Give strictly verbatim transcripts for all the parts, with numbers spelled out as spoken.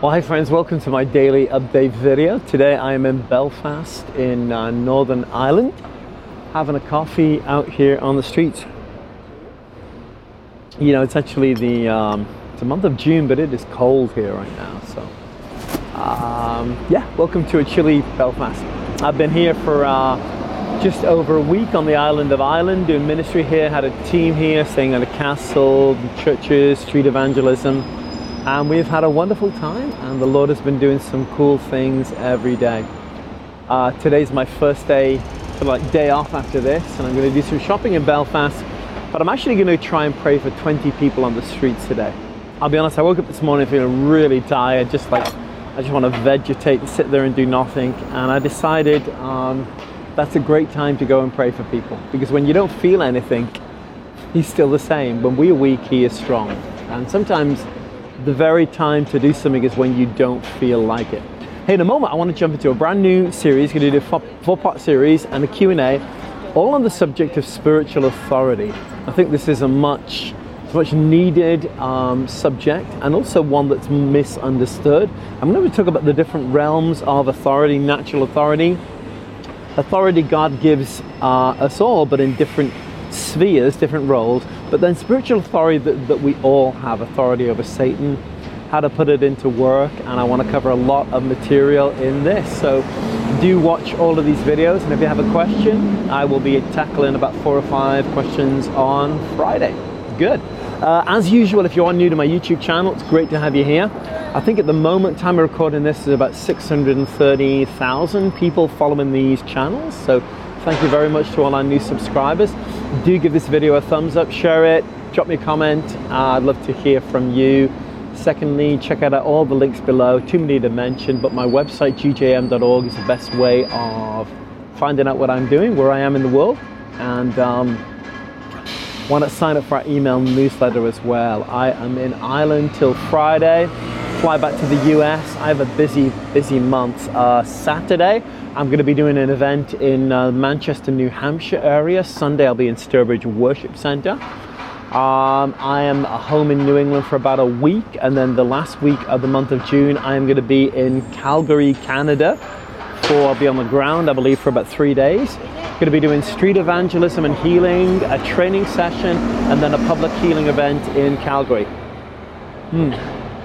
Well, hi friends, welcome to my daily update video. Today I am in Belfast in uh, Northern Ireland, having a coffee out here on the streets. You know, it's actually the, um, it's the month of June, but it is cold here right now. So, um, yeah, welcome to a chilly Belfast. I've been here for uh, just over a week on the island of Ireland, doing ministry here. Had a team here, staying at a castle, churches, street evangelism. And we've had a wonderful time, and the Lord has been doing some cool things every day. Uh, today's my first day, sort of like day off after this, and I'm going to do some shopping in Belfast, but I'm actually going to try and pray for twenty people on the streets today. I'll be honest, I woke up this morning feeling really tired, just like I just want to vegetate and sit there and do nothing, and I decided um, that's a great time to go and pray for people, because when you don't feel anything, He's still the same. When we're weak, He is strong, and sometimes the very time to do something is when you don't feel like it. Hey, in a moment I want to jump into a brand new series. We're going to do a four-part series and a Q and A, all on the subject of spiritual authority. I think this is a much, much needed um, subject, and also one that's misunderstood. I'm going to talk about the different realms of authority, natural authority, authority God gives uh, us all, but in different spheres, different roles, but then spiritual authority that, that we all have, authority over Satan, how to put it into work, and I want to cover a lot of material in this. So do watch all of these videos, and if you have a question, I will be tackling about four or five questions on Friday. Good. Uh, as usual, if you are new to my YouTube channel, it's great to have you here. I think at the moment, time of recording this, is about six hundred thirty thousand people following these channels. So thank you very much to all our new subscribers. Do give this video a thumbs up, share it, drop me a comment. Uh, I'd love to hear from you. Secondly, check out all the links below. Too many to mention, but my website, G J M dot org, is the best way of finding out what I'm doing, where I am in the world. And um, why not sign up for our email newsletter as well. I am in Ireland till Friday. Fly back to the U S. I have a busy, busy month. Uh, Saturday, I'm going to be doing an event in uh, Manchester, New Hampshire area. Sunday, I'll be in Sturbridge Worship Center. Um, I am home in New England for about a week, and then the last week of the month of June, I am going to be in Calgary, Canada. For I'll be on the ground, I believe, for about three days. Going to be doing street evangelism and healing, a training session, and then a public healing event in Calgary. Hmm.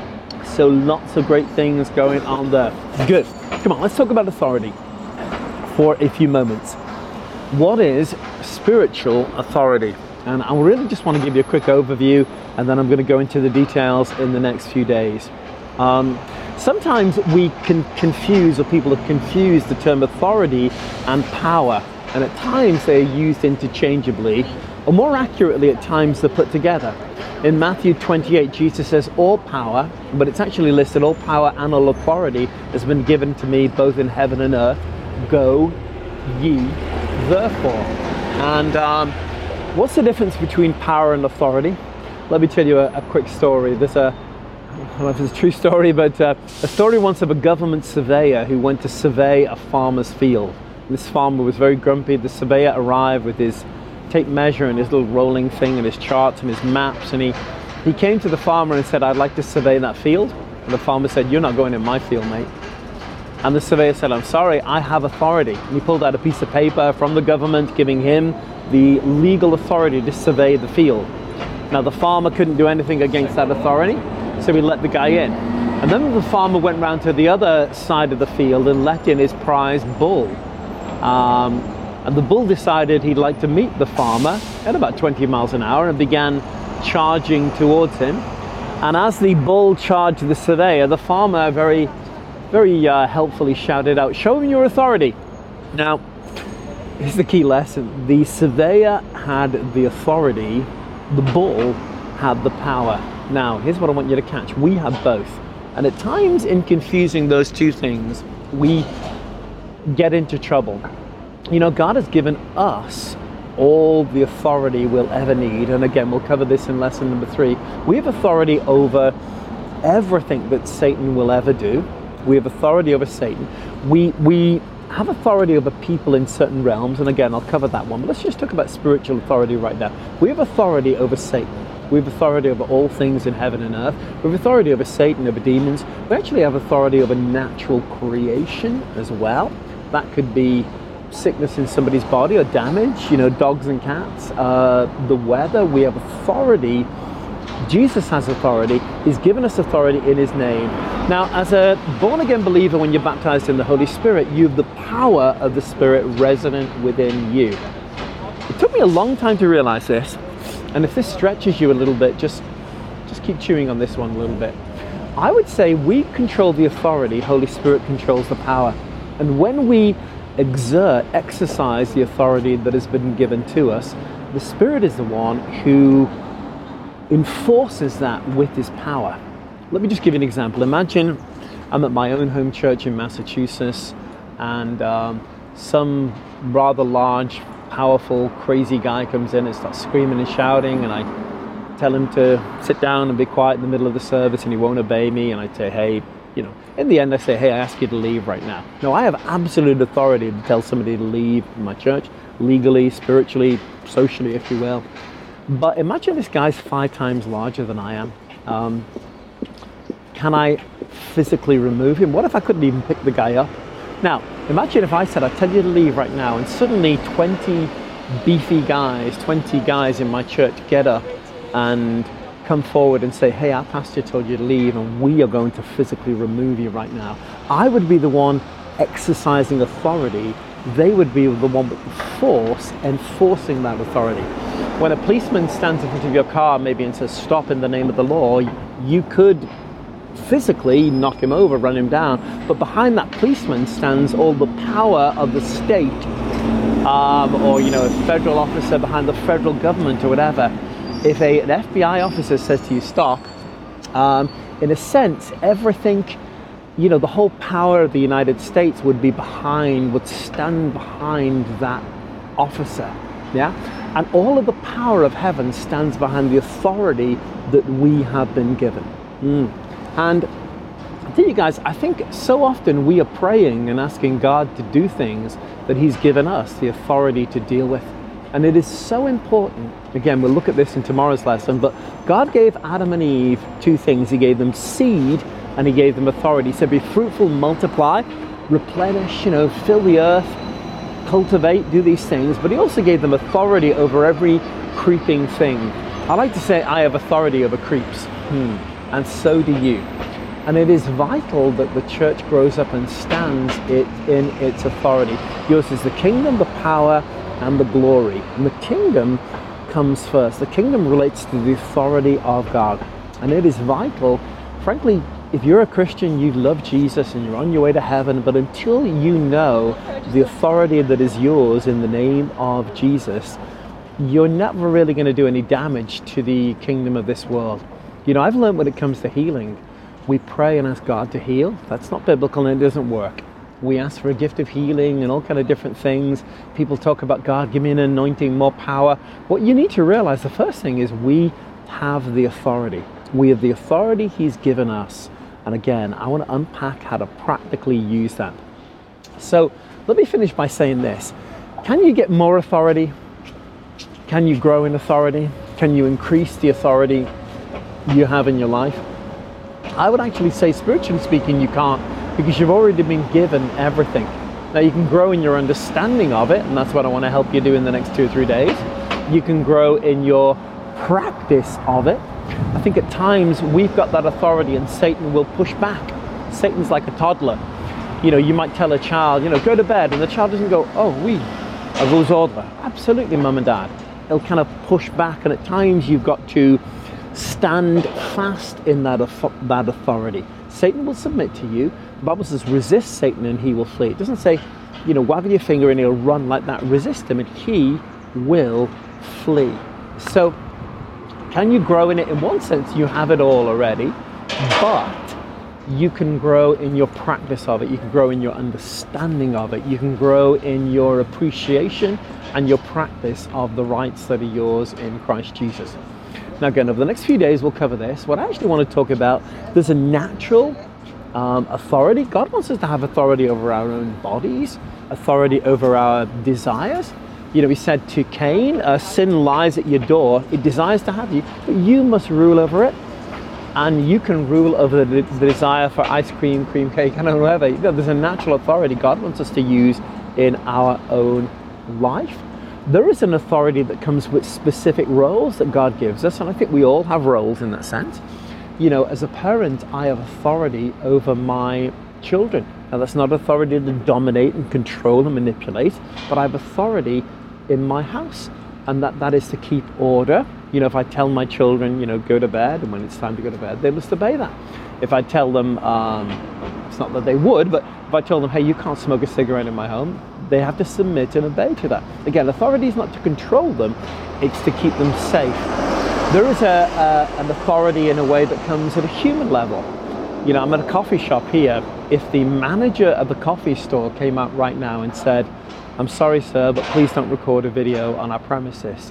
So lots of great things going on there. Good. Come on, let's talk about authority for a few moments. What is spiritual authority? And I really just want to give you a quick overview, and then I'm going to go into the details in the next few days. Um, sometimes we can confuse, or people have confused the term authority and power, and at times they are used interchangeably, or more accurately at times they're put together. In Matthew twenty-eight, Jesus says, all power, but it's actually listed, all power and all authority has been given to me both in heaven and earth. Go ye therefore. And um, what's the difference between power and authority? Let me tell you a, a quick story. There's a, I don't know if it's a true story, but uh, a story once of a government surveyor who went to survey a farmer's field. This farmer was very grumpy. The surveyor arrived with his tape measure and his little rolling thing and his charts and his maps, and he, he came to the farmer and said, I'd like to survey that field. And the farmer said, you're not going in my field, mate. And the surveyor said, I'm sorry, I have authority. And he pulled out a piece of paper from the government giving him the legal authority to survey the field. Now the farmer couldn't do anything against that authority, so he let the guy in. And then the farmer went round to the other side of the field and let in his prize bull. Um, and the bull decided he'd like to meet the farmer at about twenty miles an hour and began charging towards him. And as the bull charged the surveyor, the farmer very, very uh, helpfully shouted out, show him your authority. Now, here's the key lesson. The surveyor had the authority, the bull had the power. Now, here's what I want you to catch. We have both. And at times in confusing those two things, we get into trouble. You know, God has given us all the authority we'll ever need. And again, we'll cover this in lesson number three. We have authority over everything that Satan will ever do. We have authority over Satan. We, we have authority over people in certain realms. And again, I'll cover that one. But let's just talk about spiritual authority right now. We have authority over Satan. We have authority over all things in heaven and earth. We have authority over Satan, over demons. We actually have authority over natural creation as well. That could be sickness in somebody's body or damage, you know, dogs and cats, uh, the weather. We have authority. Jesus has authority. He's given us authority in his name. Now, as a born-again believer, when you're baptized in the Holy Spirit, you have the power of the Spirit resident within you. It took me a long time to realize this, and if this stretches you a little bit, just, just keep chewing on this one a little bit. I would say we control the authority, Holy Spirit controls the power. And when we exert, exercise the authority that has been given to us, the Spirit is the one who enforces that with his power. Let me just give you an example. Imagine I'm at my own home church in Massachusetts, and um, some rather large, powerful, crazy guy comes in and starts screaming and shouting, and I tell him to sit down and be quiet in the middle of the service, and he won't obey me, and I say, hey, you know, in the end I say, hey, I ask you to leave right now. No, I have absolute authority to tell somebody to leave my church, legally, spiritually, socially, if you will. But imagine this guy's five times larger than I am. Um, can I physically remove him? What if I couldn't even pick the guy up? Now, imagine if I said, I tell you to leave right now, and suddenly twenty beefy guys, twenty guys in my church get up and come forward and say, hey, our pastor told you to leave, and we are going to physically remove you right now. I would be the one exercising authority. They would be the one with force enforcing that authority. When a policeman stands in front of your car maybe and says, stop in the name of the law, you could physically knock him over, run him down, but behind that policeman stands all the power of the state, um, or you know, a federal officer behind the federal government or whatever. If a, an F B I officer says to you, stop, um, in a sense, everything, you know, the whole power of the United States would be behind, would stand behind that officer, yeah? And all of the power of heaven stands behind the authority that we have been given. Mm. And I tell you guys, I think so often we are praying and asking God to do things that he's given us the authority to deal with. And it is so important. Again, we'll look at this in tomorrow's lesson, but God gave Adam and Eve two things. He gave them seed and he gave them authority. He said, be fruitful, multiply, replenish, you know, fill the earth, cultivate, do these things. But he also gave them authority over every creeping thing. I like to say I have authority over creeps. Hmm. And so do you. And it is vital that the church grows up and stands it in its authority. Yours is the kingdom, the power, and the glory. And the kingdom comes first. The kingdom relates to the authority of God. And it is vital. Frankly, if you're a Christian, you love Jesus and you're on your way to heaven, but until you know the authority that is yours in the name of Jesus, you're never really going to do any damage to the kingdom of this world. You know, I've learned when it comes to healing, we pray and ask God to heal. That's not biblical and it doesn't work. We ask for a gift of healing and all kind of different things. People talk about, God, give me an anointing, more power. What you need to realize, the first thing is we have the authority. We have the authority he's given us. And again, I want to unpack how to practically use that. So let me finish by saying this. Can you get more authority? Can you grow in authority? Can you increase the authority you have in your life? I would actually say, spiritually speaking, you can't, because you've already been given everything. Now you can grow in your understanding of it, and that's what I want to help you do in the next two or three days. You can grow in your practice of it. I think at times we've got that authority and Satan will push back. Satan's like a toddler. You know, you might tell a child, you know, go to bed, and the child doesn't go, oh, oui, I vous ordre. Absolutely, mum and dad. He'll kind of push back, and at times you've got to stand fast in that, that authority. Satan will submit to you. The Bible says, resist Satan and he will flee. It doesn't say, you know, waggle your finger and he'll run like that. Resist him and he will flee. So, can you grow in it? In one sense, you have it all already, but you can grow in your practice of it. You can grow in your understanding of it. You can grow in your appreciation and your practice of the rights that are yours in Christ Jesus. Now again, over the next few days, we'll cover this. What I actually want to talk about, there's a natural um, authority. God wants us to have authority over our own bodies, authority over our desires, You know, he said to Cain, uh, sin lies at your door. It desires to have you, but you must rule over it. And you can rule over the, the desire for ice cream, cream cake, and whatever. You know, there's a natural authority God wants us to use in our own life. There is an authority that comes with specific roles that God gives us, and I think we all have roles in that sense. You know, as a parent, I have authority over my children. Now, that's not authority to dominate and control and manipulate, but I have authority in my house, and that, that is to keep order. You know, if I tell my children, you know, go to bed, and when it's time to go to bed, they must obey that. If I tell them, um, it's not that they would, but if I tell them, hey, you can't smoke a cigarette in my home, they have to submit and obey to that. Again, authority is not to control them, it's to keep them safe. There is a, a, an authority in a way that comes at a human level. You know, I'm at a coffee shop here. If the manager of the coffee store came out right now and said, I'm sorry, sir, but please don't record a video on our premises,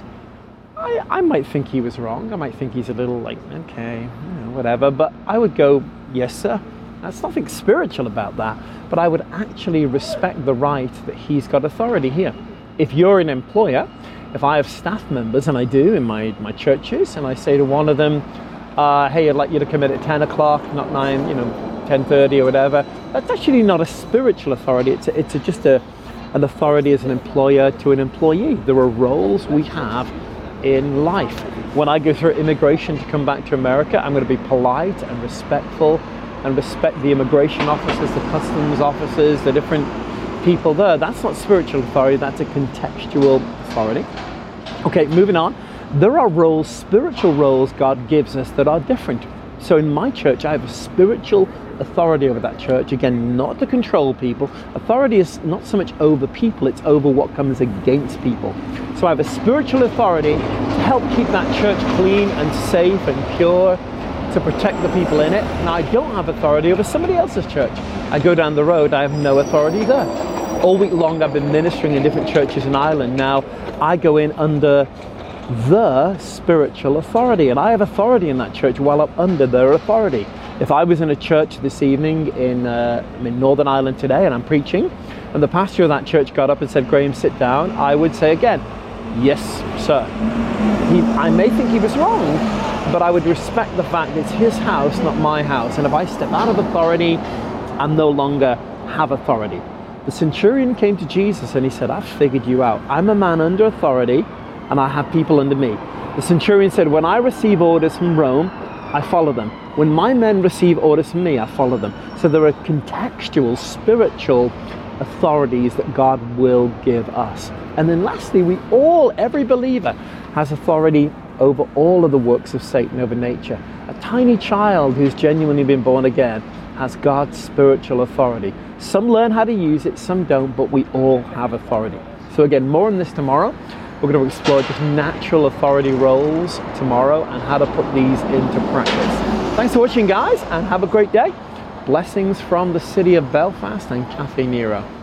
I, I might think he was wrong. I might think he's a little like, okay, you know, whatever. But I would go, yes, sir. There's nothing spiritual about that. But I would actually respect the right that he's got authority here. If you're an employer, if I have staff members, and I do in my, my churches, and I say to one of them, uh, hey, I'd like you to come in at ten o'clock, not nine, you know, ten thirty or whatever. That's actually not a spiritual authority. It's a, it's a, just a, an authority as an employer to an employee. There are roles we have in life. When I go through immigration to come back to America, I'm going to be polite and respectful and respect the immigration officers, the customs officers, the different people there. That's not spiritual authority, that's a contextual authority. Okay, moving on. There are roles, spiritual roles God gives us that are different. So in my church, I have a spiritual authority over that church. Again, not to control people. Authority is not so much over people, it's over what comes against people. So I have a spiritual authority to help keep that church clean and safe and pure, to protect the people in it. Now, I don't have authority over somebody else's church. I go down the road, I have no authority there. All week long, I've been ministering in different churches in Ireland. Now, I go in under the spiritual authority, and I have authority in that church while I'm under their authority. If I was in a church this evening in, uh, in Northern Ireland today, and I'm preaching, and the pastor of that church got up and said, Graham, sit down, I would say again, yes, sir. He, I may think he was wrong, but I would respect the fact that it's his house, not my house. And if I step out of authority, I no longer have authority. The centurion came to Jesus and he said, I've figured you out. I'm a man under authority and I have people under me. The centurion said, when I receive orders from Rome, I follow them. When my men receive orders from me, I follow them. So there are contextual, spiritual authorities that God will give us. And then lastly, we all, every believer has authority over all of the works of Satan, over nature. A tiny child who's genuinely been born again has God's spiritual authority. Some learn how to use it, some don't, but we all have authority. So again, more on this tomorrow. We're going to explore just natural authority roles tomorrow and how to put these into practice. Thanks for watching, guys, and have a great day. Blessings from the city of Belfast and Cafe Nero.